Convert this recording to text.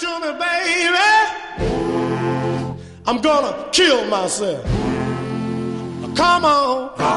to me, baby, I'm gonna kill myself. Come on.